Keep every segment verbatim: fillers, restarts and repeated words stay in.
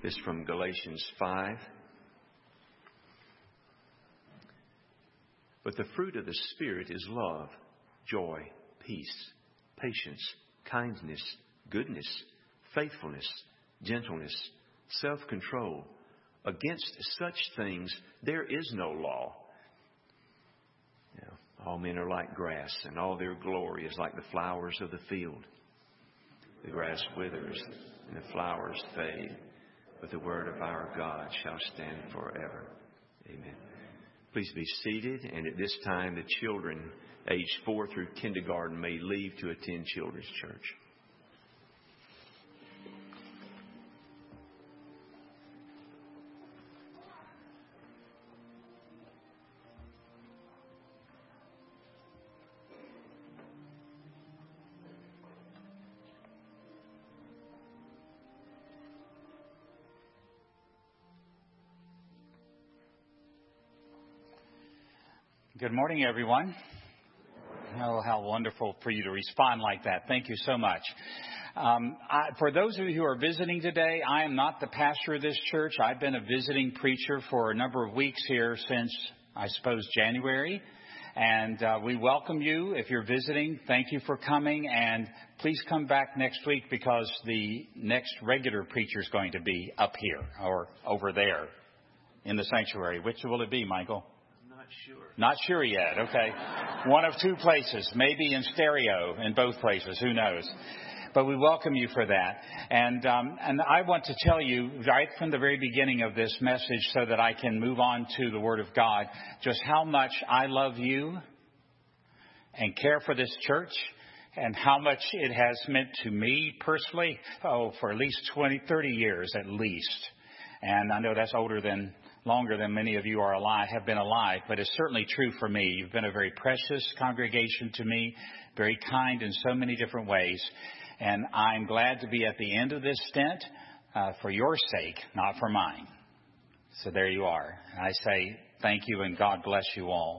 is from Galatians five. But the fruit of the Spirit is love, joy, peace, patience, kindness, goodness, faithfulness, gentleness, self-control. Against such things there is no law. You know, all men are like grass, and all their glory is like the flowers of the field. The grass withers, and the flowers fade, but the word of our God shall stand forever. Amen. Please be seated, and at this time the children aged four through kindergarten may leave to attend Children's Church. Good morning, everyone. Oh, how wonderful for you to respond like that. Thank you so much. Um, I, for those of you who are visiting today, I am not the pastor of this church. I've been a visiting preacher for a number of weeks here since, I suppose, January. And uh, we welcome you if you're visiting. Thank you for coming. And please come back next week because the next regular preacher is going to be up here or over there in the sanctuary. Which will it be, Michael? Sure. Not sure yet. Okay. One of two places, maybe in stereo in both places. Who knows? But we welcome you for that. And um, and I want to tell you right from the very beginning of this message so that I can move on to the Word of God, just how much I love you and care for this church and how much it has meant to me personally, oh, for at least twenty, thirty years at least. And I know that's older than longer than many of you are alive, have been alive, but it's certainly true for me. You've been a very precious congregation to me, very kind in so many different ways. And I'm glad to be at the end of this stint uh, for your sake, not for mine. So there you are. I say thank you and God bless you all.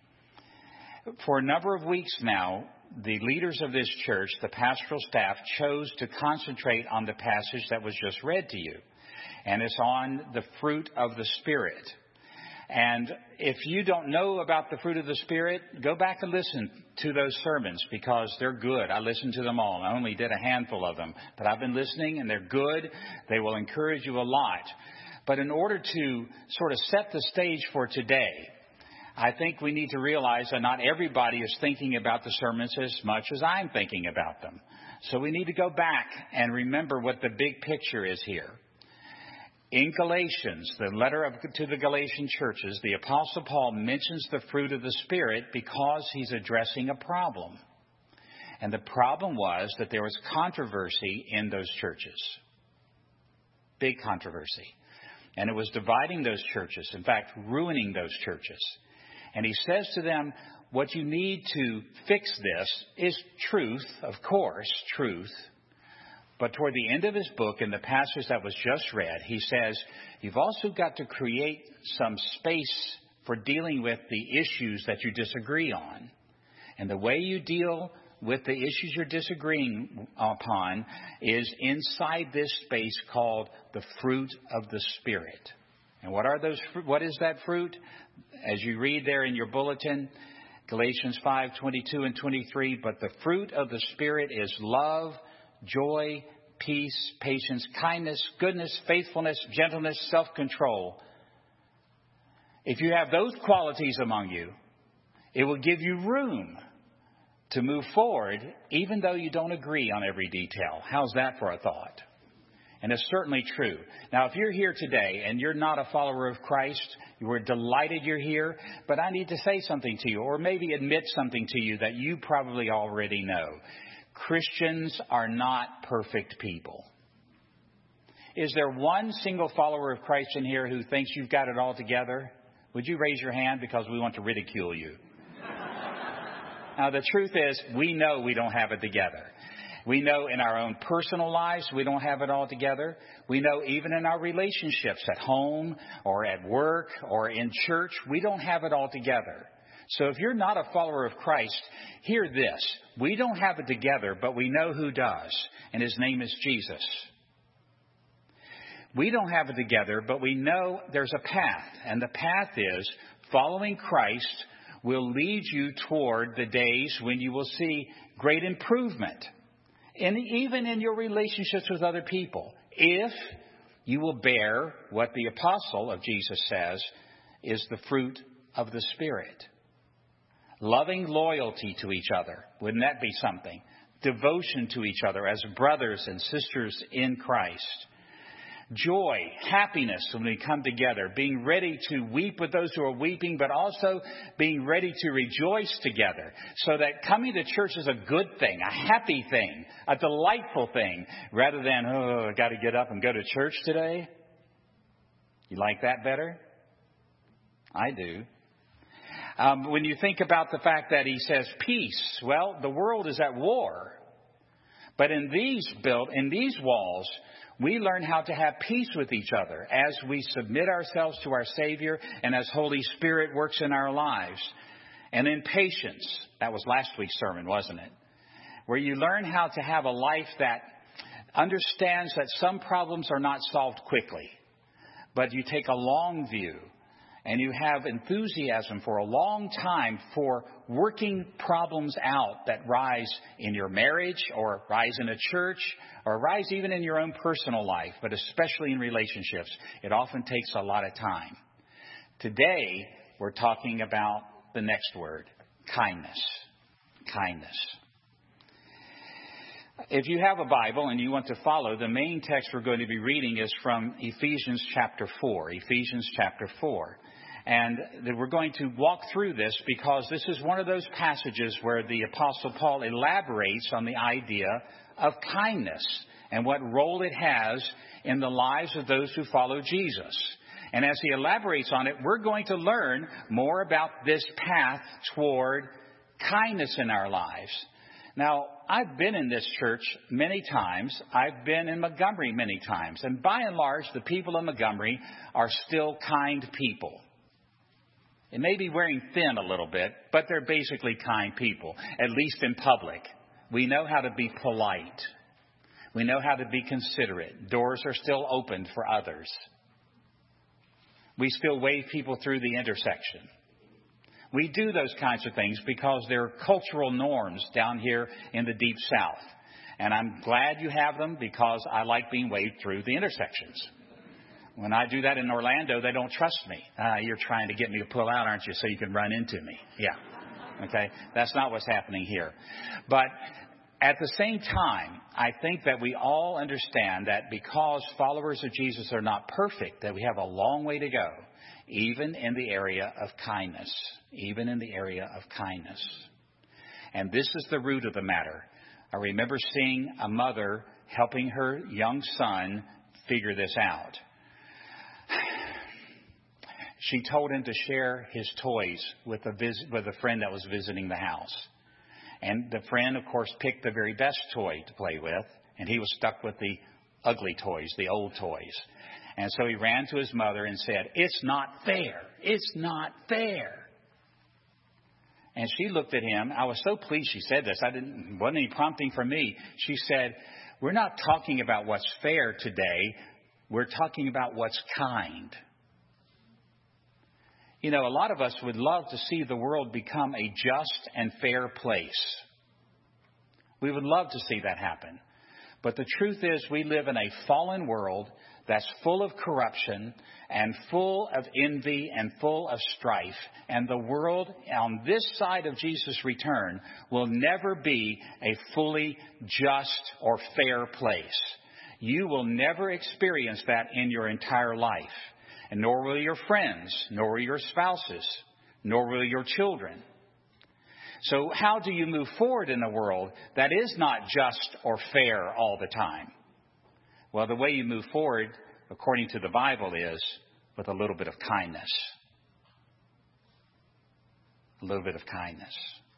For a number of weeks now, the leaders of this church, the pastoral staff, chose to concentrate on the passage that was just read to you. And it's on the fruit of the Spirit. And if you don't know about the fruit of the Spirit, go back and listen to those sermons because they're good. I listened to them all. I only did a handful of them. But I've been listening and they're good. They will encourage you a lot. But in order to sort of set the stage for today, I think we need to realize that not everybody is thinking about the sermons as much as I'm thinking about them. So we need to go back and remember what the big picture is here. In Galatians, the letter of, to the Galatian churches, the Apostle Paul mentions the fruit of the Spirit because he's addressing a problem. And the problem was that there was controversy in those churches. Big controversy. And it was dividing those churches, in fact, ruining those churches. And he says to them, what you need to fix this is truth, of course, truth. But toward the end of his book, in the passage that was just read, he says, you've also got to create some space for dealing with the issues that you disagree on. And the way you deal with the issues you're disagreeing upon is inside this space called the fruit of the Spirit. And what are those? What is that fruit? As you read there in your bulletin, Galatians five, twenty-two and twenty-three, but the fruit of the Spirit is love, joy, peace, patience, kindness, goodness, faithfulness, gentleness, self-control. If you have those qualities among you, it will give you room to move forward, even though you don't agree on every detail. How's that for a thought? And it's certainly true. Now, if you're here today and you're not a follower of Christ, we're delighted you're here, but I need to say something to you, or maybe admit something to you that you probably already know. Christians are not perfect people. Is there one single follower of Christ in here who thinks you've got it all together? Would you raise your hand because we want to ridicule you? Now, the truth is, we know we don't have it together. We know in our own personal lives we don't have it all together. We know even in our relationships at home or at work or in church, we don't have it all together. So if you're not a follower of Christ, hear this. We don't have it together, but we know who does, and his name is Jesus. We don't have it together, but we know there's a path. And the path is following Christ will lead you toward the days when you will see great improvement. And even in your relationships with other people, if you will bear what the apostle of Jesus says is the fruit of the Spirit. Loving loyalty to each other. Wouldn't that be something? Devotion to each other as brothers and sisters in Christ. Joy, happiness when we come together. Being ready to weep with those who are weeping, but also being ready to rejoice together. So that coming to church is a good thing, a happy thing, a delightful thing, rather than, oh, I got to get up and go to church today. You like that better? I do. Um, when you think about the fact that he says peace, well, the world is at war. But in these built, in these walls, we learn how to have peace with each other as we submit ourselves to our Savior and as Holy Spirit works in our lives. And in patience, that was last week's sermon, wasn't it? Where you learn how to have a life that understands that some problems are not solved quickly, but you take a long view. And you have enthusiasm for a long time for working problems out that rise in your marriage or rise in a church or rise even in your own personal life, but especially in relationships. It often takes a lot of time. Today, we're talking about the next word, kindness. Kindness. If you have a Bible and you want to follow, the main text we're going to be reading is from Ephesians chapter four. Ephesians chapter four. And we're going to walk through this because this is one of those passages where the Apostle Paul elaborates on the idea of kindness and what role it has in the lives of those who follow Jesus. And as he elaborates on it, we're going to learn more about this path toward kindness in our lives. Now, I've been in this church many times. I've been in Montgomery many times. And by and large, the people in Montgomery are still kind people. It may be wearing thin a little bit, but they're basically kind people, at least in public. We know how to be polite. We know how to be considerate. Doors are still opened for others. We still wave people through the intersection. We do those kinds of things because they're cultural norms down here in the Deep South. And I'm glad you have them because I like being waved through the intersections. When I do that in Orlando, they don't trust me. Uh, you're trying to get me to pull out, aren't you, so you can run into me? Yeah. Okay? That's not what's happening here. But at the same time, I think that we all understand that because followers of Jesus are not perfect, that we have a long way to go, even in the area of kindness. Even in the area of kindness. And this is the root of the matter. I remember seeing a mother helping her young son figure this out. She told him to share his toys with a vis- with a friend that was visiting the house. And the friend, of course, picked the very best toy to play with. And he was stuck with the ugly toys, the old toys. And so he ran to his mother and said, "It's not fair. It's not fair." And she looked at him. I was so pleased she said this. I didn't, wasn't any prompting from me. She said, "We're not talking about what's fair today. We're talking about what's kind." You know, a lot of us would love to see the world become a just and fair place. We would love to see that happen. But the truth is we live in a fallen world that's full of corruption and full of envy and full of strife. And the world on this side of Jesus' return will never be a fully just or fair place. You will never experience that in your entire life. And nor will your friends, nor will your spouses, nor will your children. So how do you move forward in a world that is not just or fair all the time? Well, the way you move forward, according to the Bible, is with a little bit of kindness. A little bit of kindness.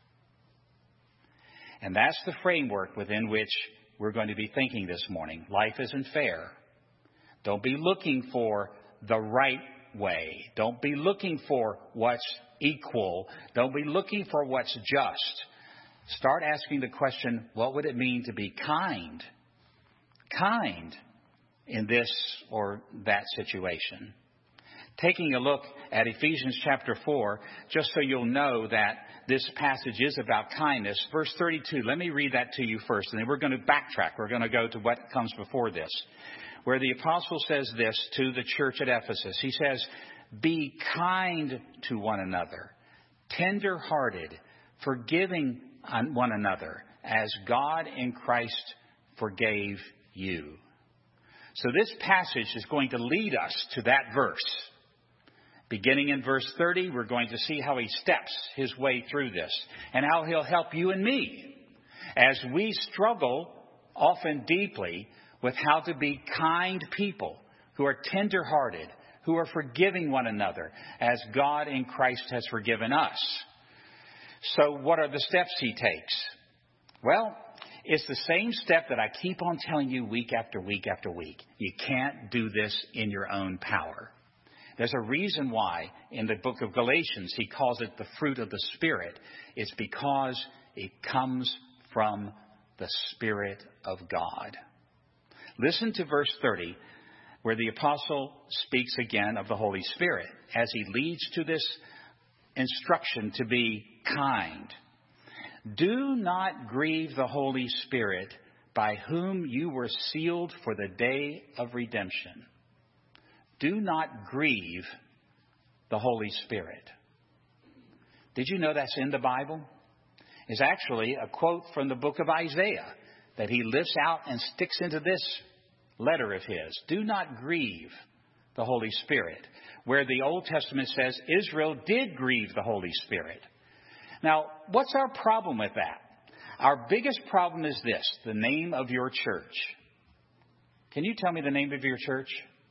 And that's the framework within which we're going to be thinking this morning. Life isn't fair. Don't be looking for the right way. Don't be looking for what's equal. Don't be looking for what's just. Start asking the question, what would it mean to be kind? Kind. in this or that situation. Taking a look at Ephesians chapter four, just so you'll know that this passage is about kindness. Verse thirty-two, let me read that to you first, and then we're going to backtrack. We're going to go to what comes before this, where the apostle says this to the church at Ephesus. He says, be kind to one another, tender-hearted, forgiving one another, as God in Christ forgave you. So this passage is going to lead us to that verse. Beginning in verse thirty, we're going to see how he steps his way through this and how he'll help you and me as we struggle often deeply with how to be kind people who are tender-hearted, who are forgiving one another as God in Christ has forgiven us. So what are the steps he takes? Well, it's the same step that I keep on telling you week after week after week. You can't do this in your own power. There's a reason why in the book of Galatians he calls it the fruit of the Spirit. It's because it comes from the Spirit of God. Listen to verse thirty, where the apostle speaks again of the Holy Spirit as he leads to this instruction to be kind. Do not grieve the Holy Spirit, by whom you were sealed for the day of redemption. Do not grieve the Holy Spirit. Did you know that's in the Bible? It's actually a quote from the book of Isaiah that he lifts out and sticks into this letter of his. Do not grieve the Holy Spirit. Where the Old Testament says Israel did grieve the Holy Spirit. Now, what's our problem with that? Our biggest problem is this, the name of your church. Can you tell me the name of your church?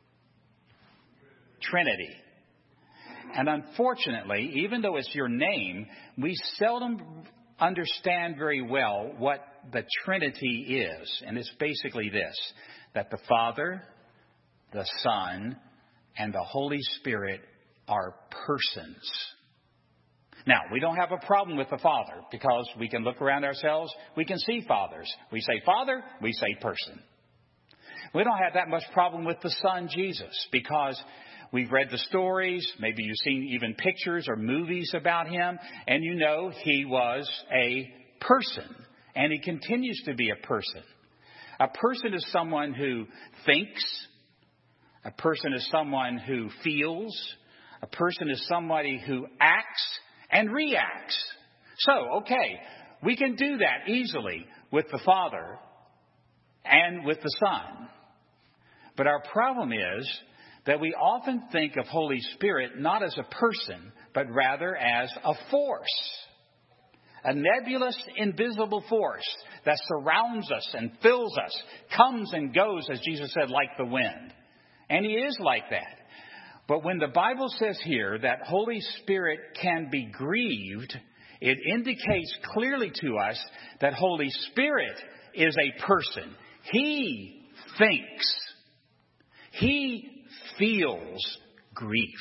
Trinity. And unfortunately, even though it's your name, we seldom understand very well what the Trinity is. And it's basically this, that the Father, the Son, and the Holy Spirit are persons. Now, we don't have a problem with the Father because we can look around ourselves. We can see fathers. We say Father, we say person. We don't have that much problem with the Son, Jesus, because we've read the stories. Maybe you've seen even pictures or movies about him. And you know he was a person. And he continues to be a person. A person is someone who thinks. A person is someone who feels. A person is somebody who acts and reacts. So, okay, we can do that easily with the Father and with the Son. But our problem is that we often think of Holy Spirit not as a person, but rather as a force. A nebulous, invisible force that surrounds us and fills us, comes and goes, as Jesus said, like the wind. And he is like that. But when the Bible says here that Holy Spirit can be grieved, it indicates clearly to us that Holy Spirit is a person. He thinks. He feels grief.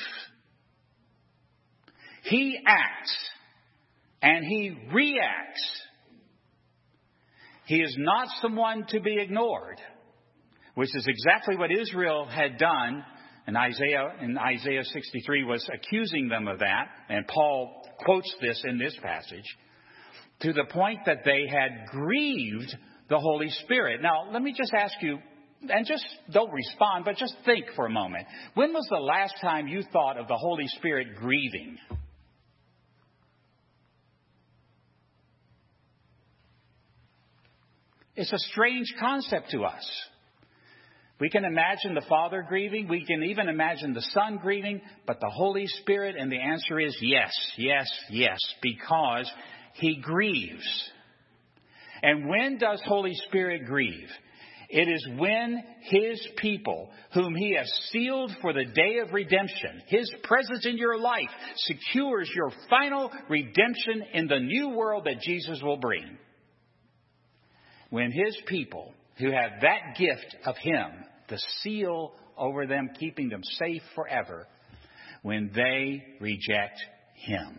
He acts and he reacts. He is not someone to be ignored, which is exactly what Israel had done. And Isaiah in Isaiah sixty-three was accusing them of that. And Paul quotes this in this passage to the point that they had grieved the Holy Spirit. Now, let me just ask you, and just don't respond, but just think for a moment. When was the last time you thought of the Holy Spirit grieving? It's a strange concept to us. We can imagine the Father grieving. We can even imagine the Son grieving. But the Holy Spirit, and the answer is yes, yes, yes, because he grieves. And when does Holy Spirit grieve? It is when his people, whom he has sealed for the day of redemption, his presence in your life secures your final redemption in the new world that Jesus will bring. When his people, who have that gift of him, the seal over them, keeping them safe forever, when they reject him.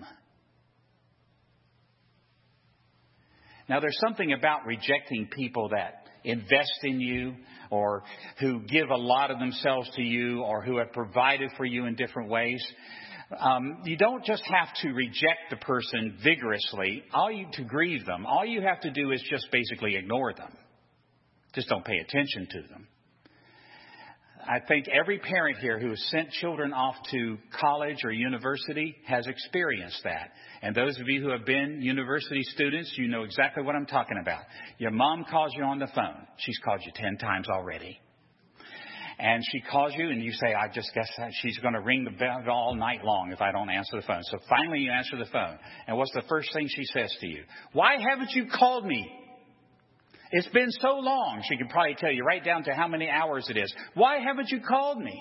Now, there's something about rejecting people that invest in you, or who give a lot of themselves to you, or who have provided for you in different ways. Um, you don't just have to reject the person vigorously. All you to grieve them. All you have to do is just basically ignore them. Just don't pay attention to them. I think every parent here who has sent children off to college or university has experienced that. And those of you who have been university students, you know exactly what I'm talking about. Your mom calls you on the phone. She's called you ten times already. And she calls you and you say, I just guess she's going to ring the bell all night long if I don't answer the phone. So finally you answer the phone. And what's the first thing she says to you? Why haven't you called me? It's been so long. She can probably tell you right down to how many hours it is. Why haven't you called me?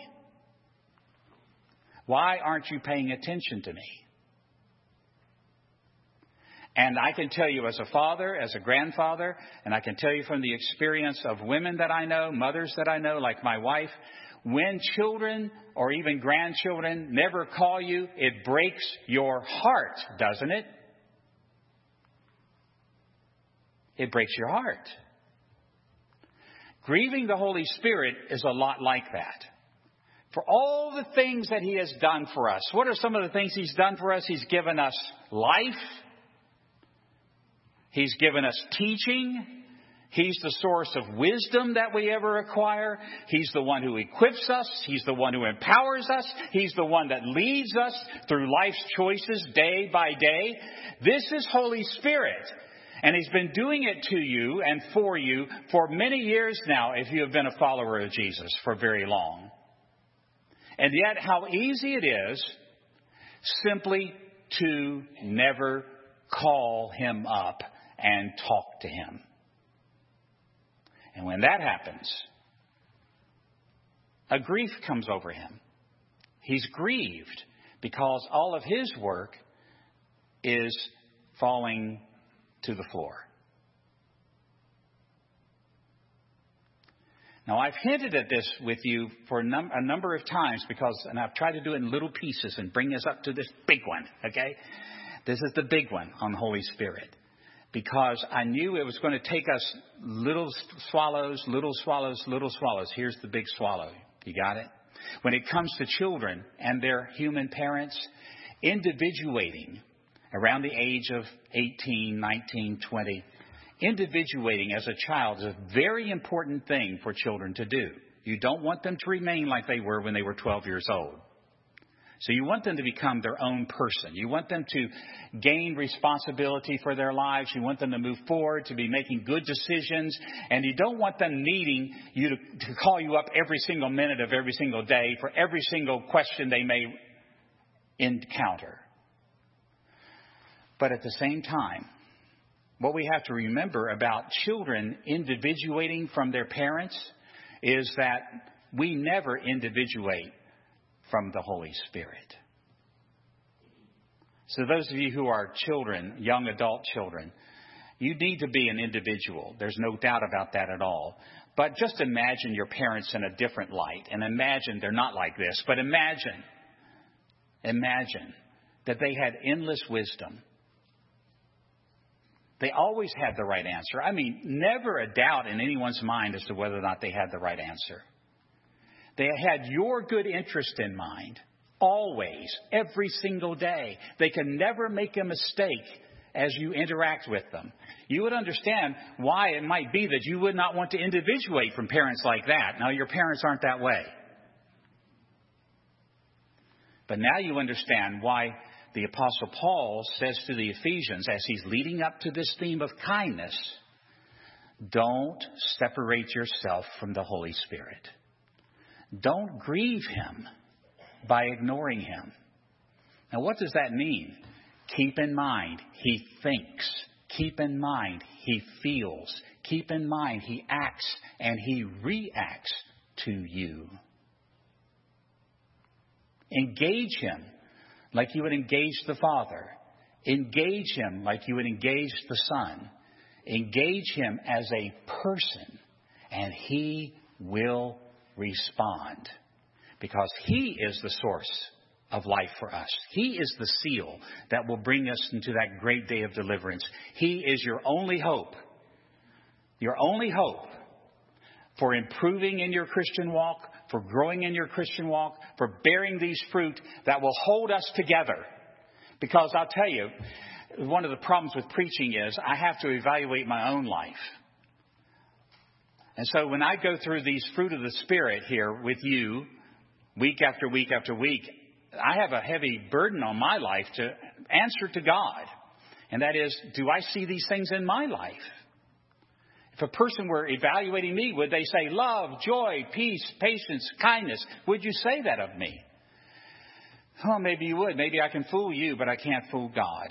Why aren't you paying attention to me? And I can tell you as a father, as a grandfather, and I can tell you from the experience of women that I know, mothers that I know, like my wife, when children or even grandchildren never call you, it breaks your heart, doesn't it? It breaks your heart. Grieving the Holy Spirit is a lot like that. For all the things that He has done for us. What are some of the things He's done for us? He's given us life. He's given us teaching. He's the source of wisdom that we ever acquire. He's the one who equips us. He's the one who empowers us. He's the one that leads us through life's choices day by day. This is Holy Spirit. And He's been doing it to you and for you for many years now if you have been a follower of Jesus for very long. And yet how easy it is simply to never call Him up and talk to Him. And when that happens, a grief comes over Him. He's grieved because all of His work is falling to the floor. Now, I've hinted at this with you for a, num- a number of times because, and I've tried to do it in little pieces and bring us up to this big one, okay? This is the big one on the Holy Spirit. Because I knew it was going to take us little swallows, little swallows, little swallows. Here's the big swallow. You got it? When it comes to children and their human parents, individuating around the age of eighteen, nineteen, twenty, individuating as a child is a very important thing for children to do. You don't want them to remain like they were when they were twelve years old. So you want them to become their own person. You want them to gain responsibility for their lives. You want them to move forward, to be making good decisions. And you don't want them needing you to, to call you up every single minute of every single day for every single question they may encounter. But at the same time, what we have to remember about children individuating from their parents is that we never individuate from the Holy Spirit. So those of you who are children, young adult children, you need to be an individual. There's no doubt about that at all. But just imagine your parents in a different light. And imagine they're not like this. But imagine, imagine that they had endless wisdom. They always had the right answer. I mean, never a doubt in anyone's mind as to whether or not they had the right answer. They had your good interest in mind, always, every single day. They can never make a mistake as you interact with them. You would understand why it might be that you would not want to individuate from parents like that. Now, your parents aren't that way. But now you understand why the Apostle Paul says to the Ephesians, as he's leading up to this theme of kindness, don't separate yourself from the Holy Spirit. Don't grieve Him by ignoring Him. Now, what does that mean? Keep in mind, He thinks. Keep in mind, He feels. Keep in mind, He acts and He reacts to you. Engage Him like you would engage the Father. Engage Him like you would engage the Son. Engage Him as a person, and He will respond, because He is the source of life for us. He is the seal that will bring us into that great day of deliverance. He is your only hope. Your only hope for improving in your Christian walk, for growing in your Christian walk, for bearing these fruit that will hold us together. Because I'll tell you, one of the problems with preaching is I have to evaluate my own life. And so when I go through these fruit of the Spirit here with you, week after week after week, I have a heavy burden on my life to answer to God. And that is, do I see these things in my life? If a person were evaluating me, would they say love, joy, peace, patience, kindness? Would you say that of me? Oh, maybe you would. Maybe I can fool you, but I can't fool God.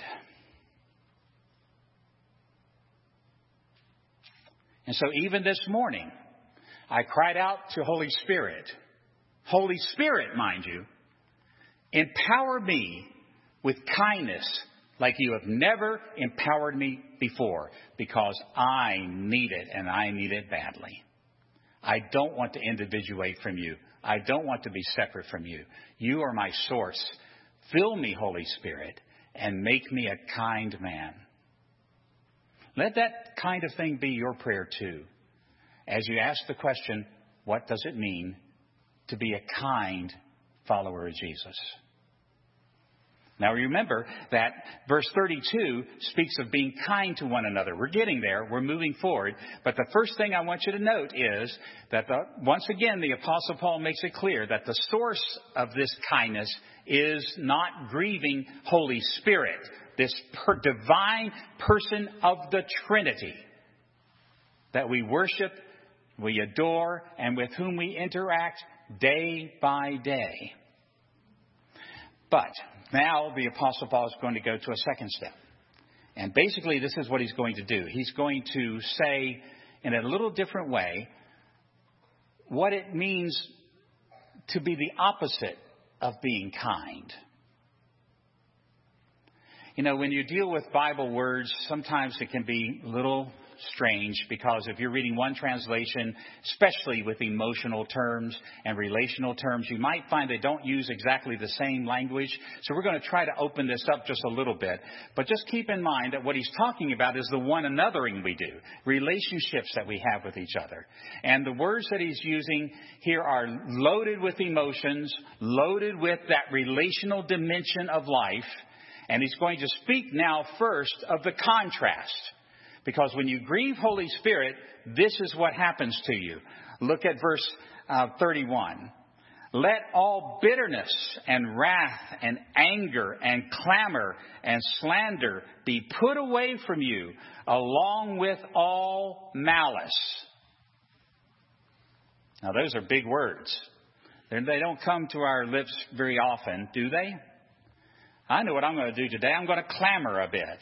And so even this morning, I cried out to Holy Spirit. Holy Spirit, mind you, empower me with kindness like you have never empowered me before, because I need it, and I need it badly. I don't want to individuate from you. I don't want to be separate from you. You are my source. Fill me, Holy Spirit, and make me a kind man. Let that kind of thing be your prayer too. As you ask the question, what does it mean to be a kind follower of Jesus? Now remember that verse thirty-two speaks of being kind to one another. We're getting there. We're moving forward. But the first thing I want you to note is that the, once again, the Apostle Paul makes it clear that the source of this kindness is not grieving Holy Spirit, this per, divine person of the Trinity that we worship, we adore, and with whom we interact day by day. But now the Apostle Paul is going to go to a second step. And basically this is what he's going to do. He's going to say in a little different way what it means to be the opposite of being kind. You know, when you deal with Bible words, sometimes it can be a little strange, because if you're reading one translation, especially with emotional terms and relational terms, you might find they don't use exactly the same language. So we're going to try to open this up just a little bit. But just keep in mind that what he's talking about is the one anothering we do, relationships that we have with each other. And the words that he's using here are loaded with emotions, loaded with that relational dimension of life. And he's going to speak now first of the contrast. Because when you grieve Holy Spirit, this is what happens to you. Look at verse uh, thirty-one. Let all bitterness and wrath and anger and clamor and slander be put away from you, along with all malice. Now, those are big words. They're, they don't come to our lips very often, do they? I know what I'm going to do today. I'm going to clamor a bit.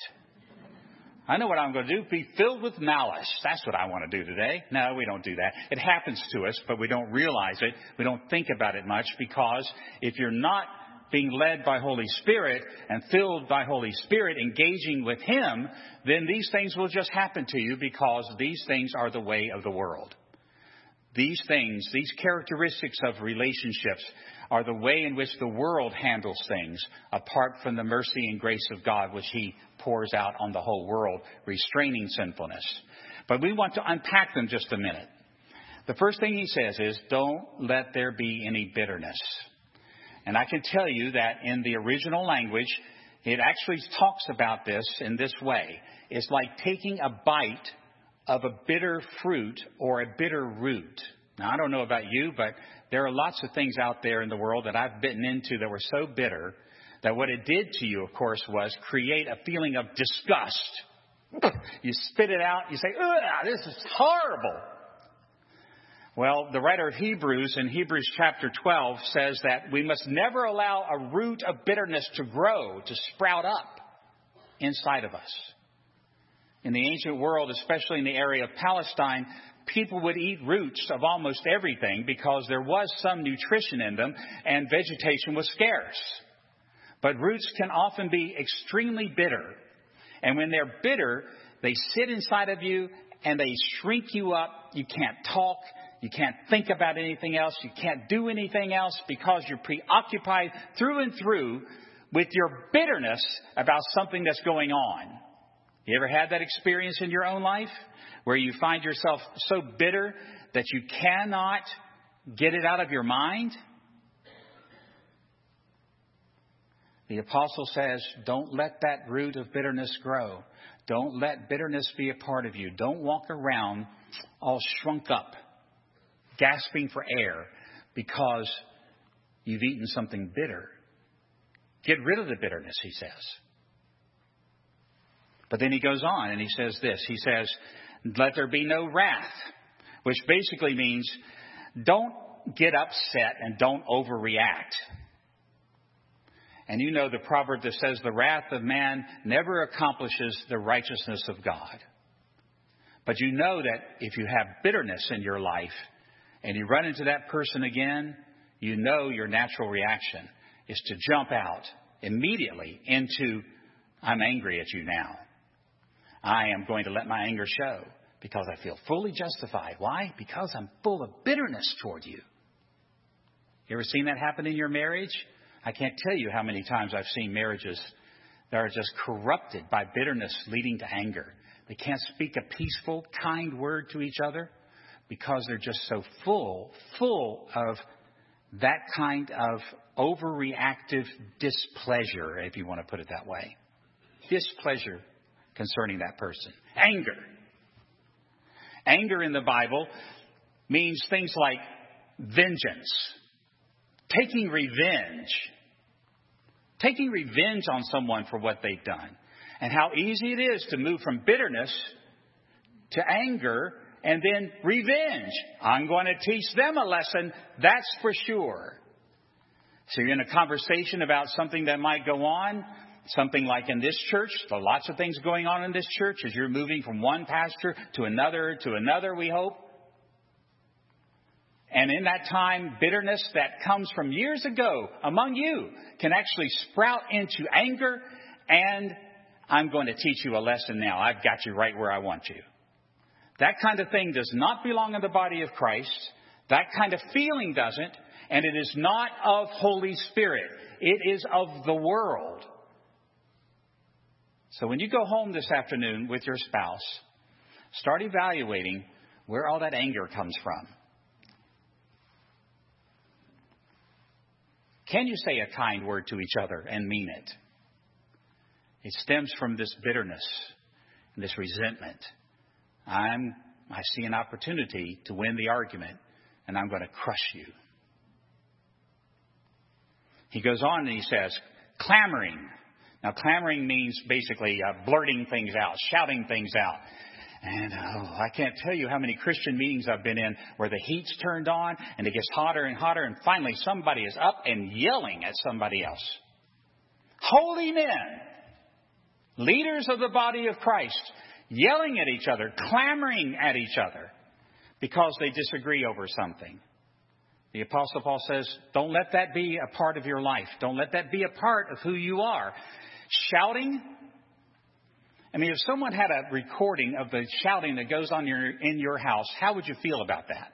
I know what I'm going to do. Be filled with malice. That's what I want to do today. No, we don't do that. It happens to us, but we don't realize it. We don't think about it much, because if you're not being led by Holy Spirit and filled by Holy Spirit, engaging with Him, then these things will just happen to you, because these things are the way of the world. These things, these characteristics of relationships are the way in which the world handles things, apart from the mercy and grace of God, which He pours out on the whole world, restraining sinfulness. But we want to unpack them just a minute. The first thing he says is, don't let there be any bitterness. And I can tell you that in the original language, it actually talks about this in this way. It's like taking a bite of a bitter fruit or a bitter root. Now, I don't know about you, but there are lots of things out there in the world that I've bitten into that were so bitter that what it did to you, of course, was create a feeling of disgust. You spit it out, you say, ugh, this is horrible. Well, the writer of Hebrews in Hebrews chapter twelve says that we must never allow a root of bitterness to grow, to sprout up inside of us. In the ancient world, especially in the area of Palestine, people would eat roots of almost everything because there was some nutrition in them and vegetation was scarce. But roots can often be extremely bitter. And when they're bitter, they sit inside of you and they shrink you up. You can't talk. You can't think about anything else. You can't do anything else because you're preoccupied through and through with your bitterness about something that's going on. You ever had that experience in your own life where you find yourself so bitter that you cannot get it out of your mind? The apostle says, don't let that root of bitterness grow. Don't let bitterness be a part of you. Don't walk around all shrunk up, gasping for air because you've eaten something bitter. Get rid of the bitterness, he says. But then he goes on and he says this. He says, let there be no wrath, which basically means don't get upset and don't overreact. And you know the proverb that says the wrath of man never accomplishes the righteousness of God. But you know that if you have bitterness in your life and you run into that person again, you know your natural reaction is to jump out immediately into, I'm angry at you now. I am going to let my anger show because I feel fully justified. Why? Because I'm full of bitterness toward you. You ever seen that happen in your marriage? I can't tell you how many times I've seen marriages that are just corrupted by bitterness leading to anger. They can't speak a peaceful, kind word to each other because they're just so full, full of that kind of overreactive displeasure, if you want to put it that way. Displeasure concerning that person. Anger. Anger in the Bible means things like vengeance. Taking revenge. Taking revenge on someone for what they've done. And how easy it is to move from bitterness to anger and then revenge. I'm going to teach them a lesson, that's for sure. So you're in a conversation about something that might go on. Something like in this church, there are lots of things going on in this church as you're moving from one pastor to another to another, we hope. And in that time, bitterness that comes from years ago among you can actually sprout into anger. And I'm going to teach you a lesson now. I've got you right where I want you. That kind of thing does not belong in the body of Christ. That kind of feeling doesn't. And it is not of Holy Spirit. It is of the world. So when you go home this afternoon with your spouse, start evaluating where all that anger comes from. Can you say a kind word to each other and mean it? It stems from this bitterness and this resentment. I'm, I see an opportunity to win the argument, and I'm going to crush you. He goes on and he says, clamoring. Now, clamoring means basically uh, blurting things out, shouting things out. And oh, I can't tell you how many Christian meetings I've been in where the heat's turned on and it gets hotter and hotter, and finally somebody is up and yelling at somebody else. Holy men, leaders of the body of Christ, yelling at each other, clamoring at each other because they disagree over something. The Apostle Paul says, don't let that be a part of your life. Don't let that be a part of who you are. Shouting. I mean, if someone had a recording of the shouting that goes on your, in your house, how would you feel about that?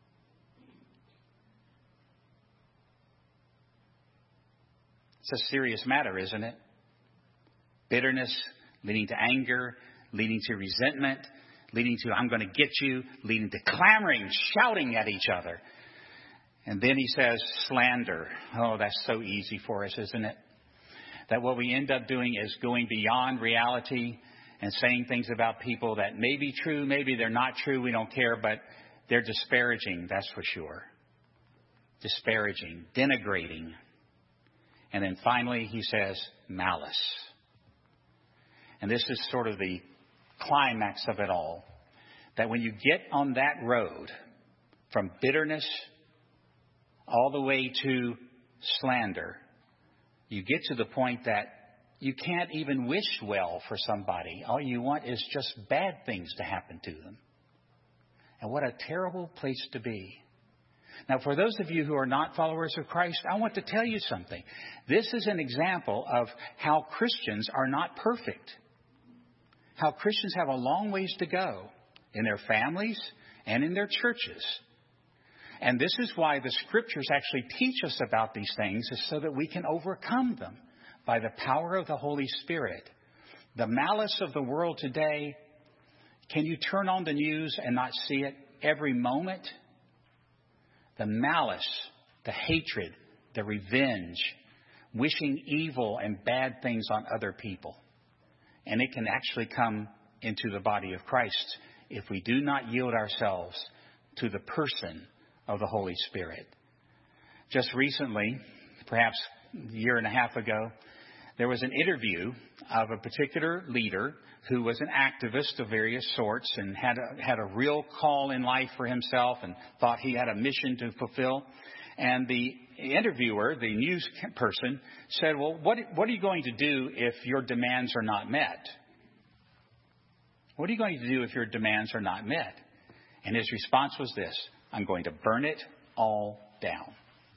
It's a serious matter, isn't it? Bitterness leading to anger, leading to resentment, leading to I'm going to get you, leading to clamoring, shouting at each other. And then he says slander. Oh, that's so easy for us, isn't it? That what we end up doing is going beyond reality and saying things about people that may be true, maybe they're not true, we don't care, but they're disparaging, that's for sure. Disparaging, denigrating. And then finally he says malice. And this is sort of the climax of it all. That when you get on that road from bitterness all the way to slander, you get to the point that you can't even wish well for somebody. All you want is just bad things to happen to them. And what a terrible place to be. Now, for those of you who are not followers of Christ, I want to tell you something. This is an example of how Christians are not perfect. How Christians have a long ways to go in their families and in their churches. And this is why the Scriptures actually teach us about these things, is so that we can overcome them by the power of the Holy Spirit. The malice of the world today, can you turn on the news and not see it? every moment? The malice, the hatred, the revenge, wishing evil and bad things on other people. And it can actually come into the body of Christ if we do not yield ourselves to the person of the Holy Spirit. Just recently, perhaps a year and a half ago, there was an interview of a particular leader who was an activist of various sorts and had a, had a real call in life for himself and thought he had a mission to fulfill. And the interviewer, the news person, said, well, what, what are you going to do if your demands are not met? What are you going to do if your demands are not met? And his response was this: I'm going to burn it all down.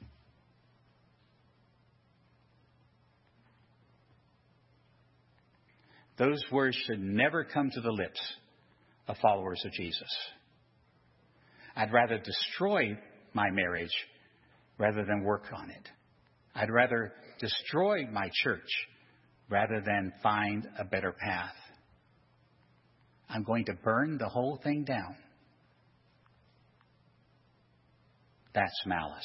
Those words should never come to the lips of followers of Jesus. I'd rather destroy my marriage rather than work on it. I'd rather destroy my church rather than find a better path. I'm going to burn the whole thing down. That's malice.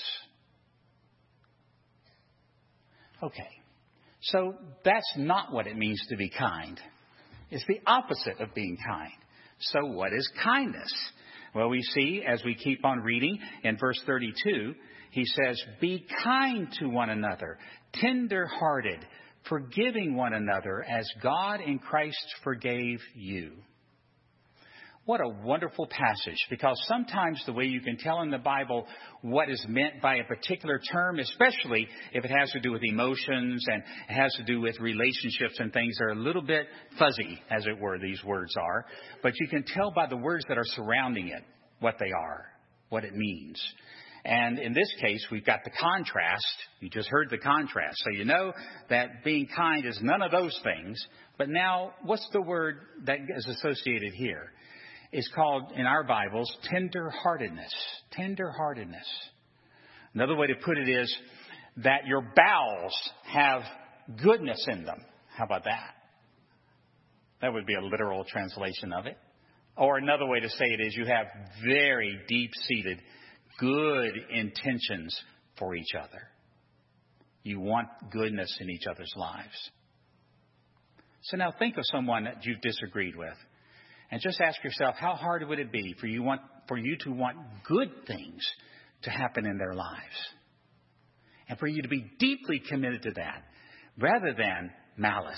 Okay. So that's not what it means to be kind. It's the opposite of being kind. So what is kindness? Well, we see as we keep on reading in verse thirty-two, he says, be kind to one another, tender-hearted, forgiving one another as God in Christ forgave you. What a wonderful passage, because sometimes the way you can tell in the Bible what is meant by a particular term, especially if it has to do with emotions and it has to do with relationships and things, are a little bit fuzzy, as it were, these words are. But you can tell by the words that are surrounding it what they are, what it means. And in this case, we've got the contrast. You just heard the contrast. So you know that being kind is none of those things. But now, what's the word that is associated here? It's called, in our Bibles, tender-heartedness. Tender-heartedness. Another way to put it is that your bowels have goodness in them. How about that? That would be a literal translation of it. Or another way to say it is you have very deep-seated good intentions for each other. You want goodness in each other's lives. So now think of someone that you've disagreed with. And just ask yourself, how hard would it be for you want for you to want good things to happen in their lives? And for you to be deeply committed to that, rather than malice.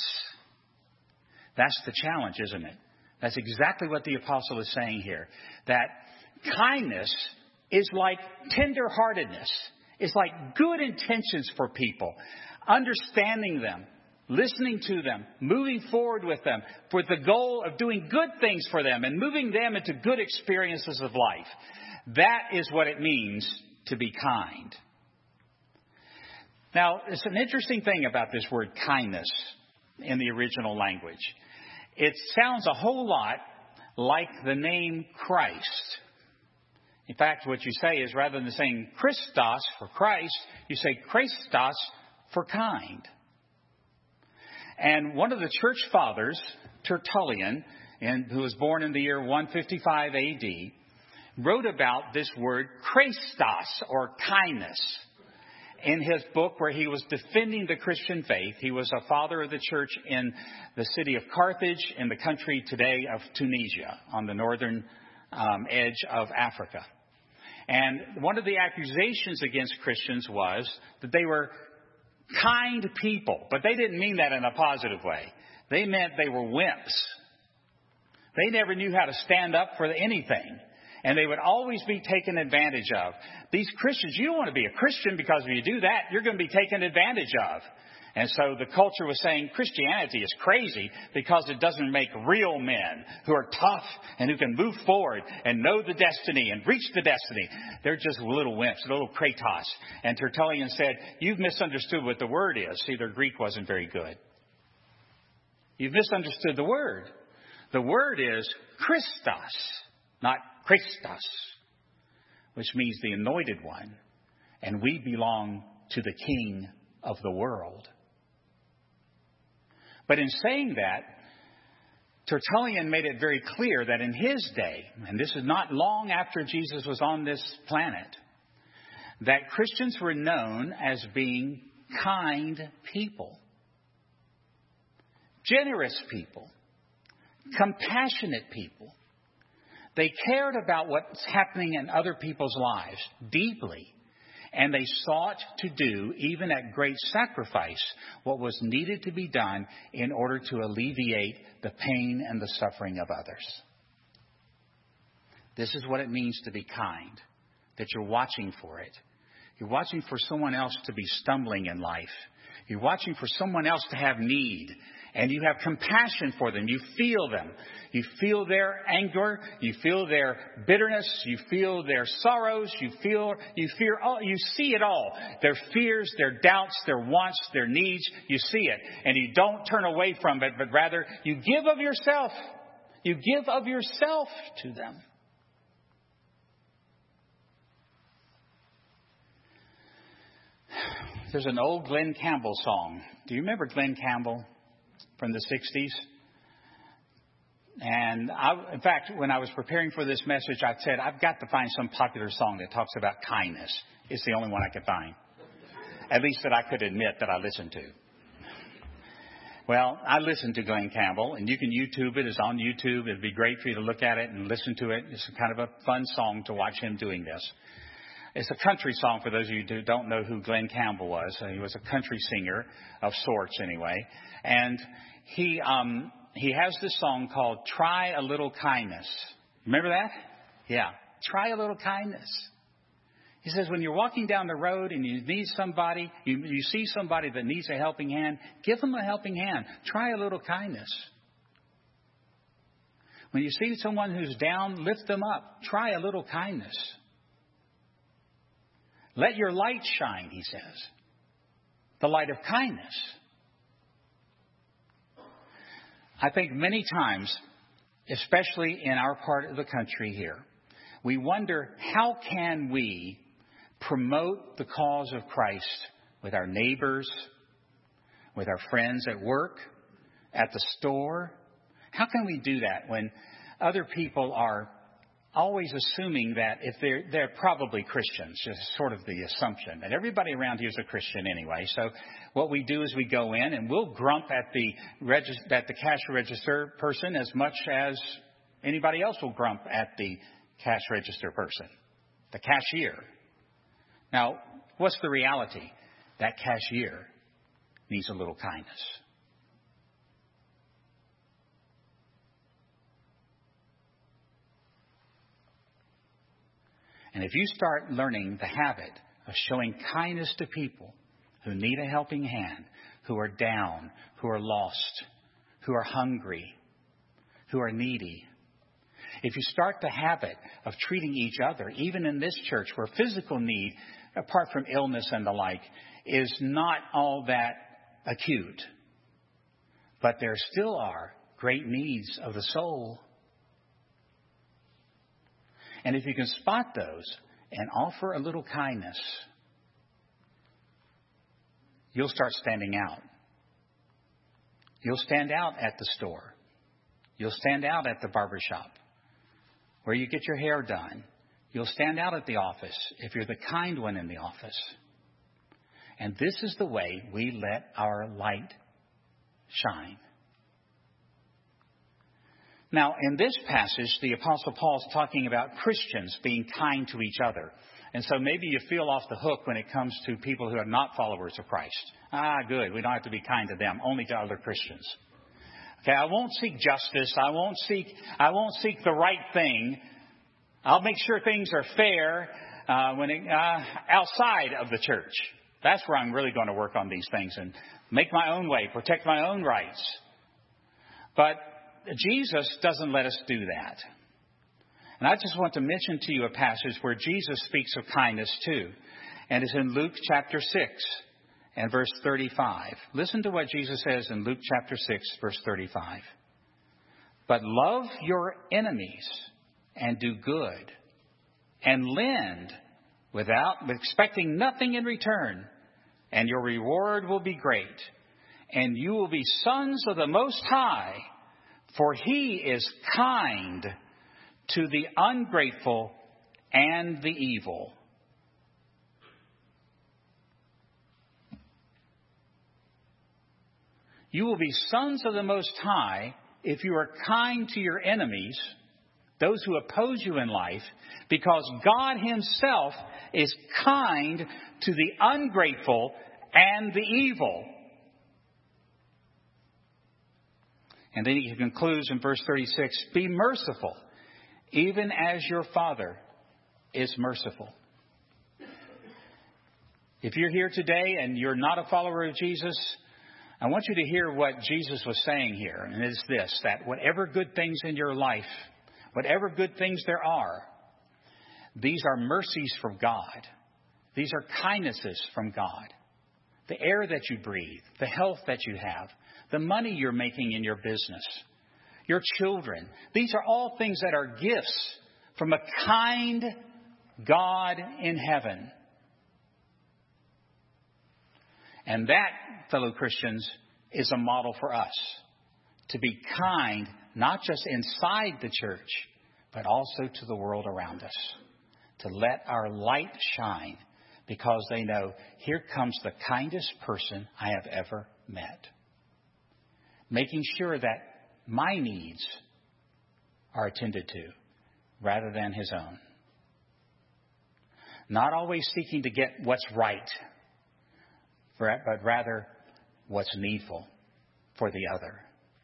That's the challenge, isn't it? That's exactly what the apostle is saying here. That kindness is like tender-heartedness. It's like good intentions for people. Understanding them. Listening to them, moving forward with them for the goal of doing good things for them and moving them into good experiences of life. That is what it means to be kind. Now, it's an interesting thing about this word kindness in the original language. It sounds a whole lot like the name Christ. In fact, what you say is rather than saying Christos for Christ, you say Christos for kind. And one of the church fathers, Tertullian, and who was born in the year one fifty-five A D, wrote about this word Christos, or kindness, in his book where he was defending the Christian faith. He was a father of the church in the city of Carthage, in the country today of Tunisia, on the northern um, edge of Africa. And one of the accusations against Christians was that they were kind people, but they didn't mean that in a positive way. They meant they were wimps. They never knew how to stand up for anything, and they would always be taken advantage of. These Christians, you don't want to be a Christian because if you do that, you're going to be taken advantage of. And so the culture was saying Christianity is crazy because it doesn't make real men who are tough and who can move forward and know the destiny and reach the destiny. They're just little wimps, little kratos. And Tertullian said, you've misunderstood what the word is. See, their Greek wasn't very good. You've misunderstood the word. The word is Christos, not Christos, which means the anointed one. And we belong to the King of the world. But in saying that, Tertullian made it very clear that in his day, and this is not long after Jesus was on this planet, that Christians were known as being kind people, generous people, compassionate people. They cared about what's happening in other people's lives deeply, and they sought to do, even at great sacrifice, what was needed to be done in order to alleviate the pain and the suffering of others. This is what it means to be kind, that you're watching for it. You're watching for someone else to be stumbling in life. You're watching for someone else to have need. And you have compassion for them. You feel them. You feel their anger. You feel their bitterness. You feel their sorrows. You feel, you fear all, you see it all. Their fears, their doubts, their wants, their needs. You see it. And you don't turn away from it, but rather you give of yourself. You give of yourself to them. There's an old Glenn Campbell song. Do you remember Glenn Campbell? From the sixties. And I, in fact, when I was preparing for this message, I said, I've got to find some popular song that talks about kindness. It's the only one I could find. At least that I could admit that I listened to. Well, I listened to Glenn Campbell, and you can YouTube it. It's on YouTube. It'd be great for you to look at it and listen to it. It's kind of a fun song to watch him doing this. It's a country song for those of you who don't know who Glenn Campbell was. He was a country singer of sorts anyway. And he um, he has this song called Try a Little Kindness. Remember that? Yeah. Try a little kindness. He says when you're walking down the road and you need somebody, you, you see somebody that needs a helping hand, give them a helping hand. Try a little kindness. When you see someone who's down, lift them up. Try a little kindness. Let your light shine, he says. The light of kindness. I think many times, especially in our part of the country here, we wonder how can we promote the cause of Christ with our neighbors, with our friends at work, at the store? How can we do that when other people are always assuming that if they're, they're probably Christians, is sort of the assumption that everybody around here is a Christian anyway. So what we do is we go in and we'll grump at the regis- at the cash register person as much as anybody else will grump at the cash register person, the cashier. Now, what's the reality? That cashier needs a little kindness. And if you start learning the habit of showing kindness to people who need a helping hand, who are down, who are lost, who are hungry, who are needy, if you start the habit of treating each other, even in this church where physical need, apart from illness and the like, is not all that acute, but there still are great needs of the soul. And if you can spot those and offer a little kindness, you'll start standing out. You'll stand out at the store. You'll stand out at the barbershop where you get your hair done. You'll stand out at the office if you're the kind one in the office. And this is the way we let our light shine. Now, in this passage, the Apostle Paul is talking about Christians being kind to each other. And so maybe you feel off the hook when it comes to people who are not followers of Christ. Ah, good. We don't have to be kind to them, only to other Christians. Okay, I won't seek justice. I won't seek, I won't seek the right thing. I'll make sure things are fair uh, when it, uh, outside of the church. That's where I'm really going to work on these things and make my own way, protect my own rights. But Jesus doesn't let us do that. And I just want to mention to you a passage where Jesus speaks of kindness too. And it's in Luke chapter six and verse thirty-five. Listen to what Jesus says in Luke chapter six, verse thirty-five. But love your enemies and do good and lend without expecting nothing in return, and your reward will be great. And you will be sons of the Most High, For he is kind to the ungrateful and the evil. You will be sons of the Most High if you are kind to your enemies, those who oppose you in life, because God himself is kind to the ungrateful and the evil. And then he concludes in verse thirty-six, be merciful, even as your Father is merciful. If you're here today and you're not a follower of Jesus, I want you to hear what Jesus was saying here. And it's this, that whatever good things in your life, whatever good things there are, these are mercies from God. These are kindnesses from God. The air that you breathe, the health that you have, the money you're making in your business, your children. These are all things that are gifts from a kind God in heaven. And that, fellow Christians, is a model for us. To be kind, not just inside the church, but also to the world around us. To let our light shine, because they know, here comes the kindest person I have ever met. Making sure that my needs are attended to, rather than his own. Not always seeking to get what's right, but rather what's needful for the other.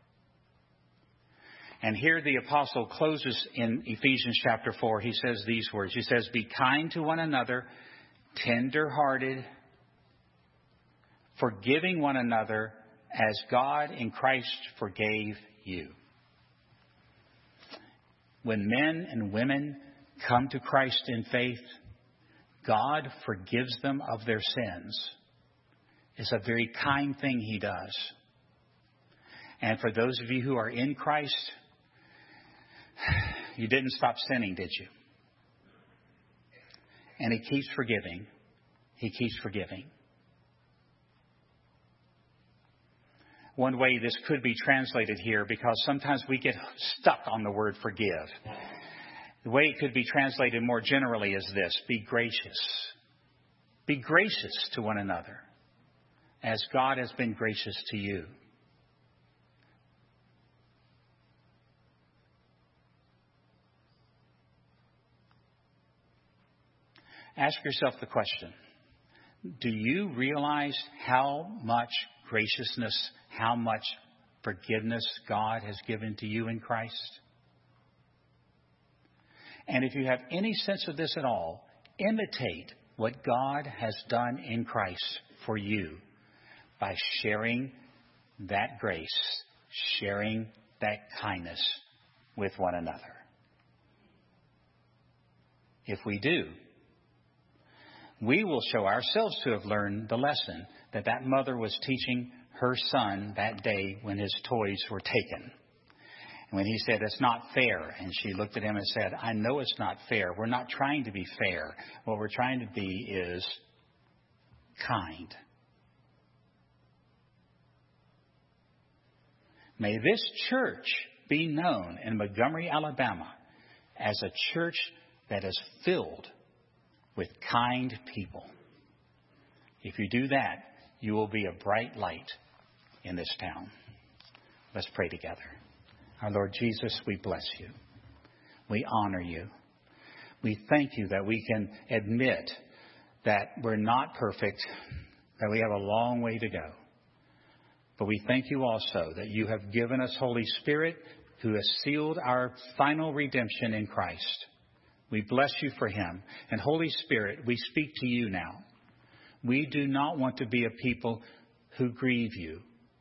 And here the apostle closes in Ephesians chapter four. He says these words. He says, be kind to one another, tender-hearted, forgiving one another as God in Christ forgave you. When men and women come to Christ in faith, God forgives them of their sins. It's a very kind thing he does. And for those of you who are in Christ, you didn't stop sinning, did you? And he keeps forgiving. He keeps forgiving. One way this could be translated here, because sometimes we get stuck on the word forgive. The way it could be translated more generally is this: be gracious. Be gracious to one another, as God has been gracious to you. Ask yourself the question, do you realize how much graciousness, how much forgiveness God has given to you in Christ? And if you have any sense of this at all, imitate what God has done in Christ for you by sharing that grace, sharing that kindness with one another. If we do, we will show ourselves to have learned the lesson that that mother was teaching her son that day when his toys were taken. And when he said, it's not fair, and she looked at him and said, I know it's not fair. We're not trying to be fair. What we're trying to be is kind. May this church be known in Montgomery, Alabama, as a church that is filled with kind people. If you do that, you will be a bright light in this town. Let's pray together. Our Lord Jesus, we bless you. We honor you. We thank you that we can admit that we're not perfect, that we have a long way to go. But we thank you also that you have given us Holy Spirit, who has sealed our final redemption in Christ. We bless you for him. And Holy Spirit, we speak to you now. We do not want to be a people who grieve you.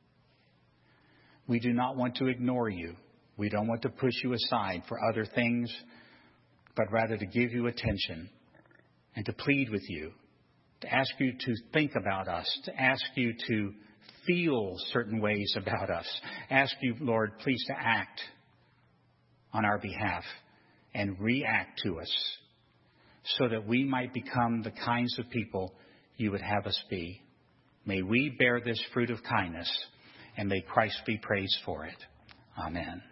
We do not want to ignore you. We don't want to push you aside for other things, but rather to give you attention and to plead with you, to ask you to think about us, to ask you to feel certain ways about us. Ask you, Lord, please to act on our behalf and react to us so that we might become the kinds of people you would have us be. May we bear this fruit of kindness, and may Christ be praised for it. Amen.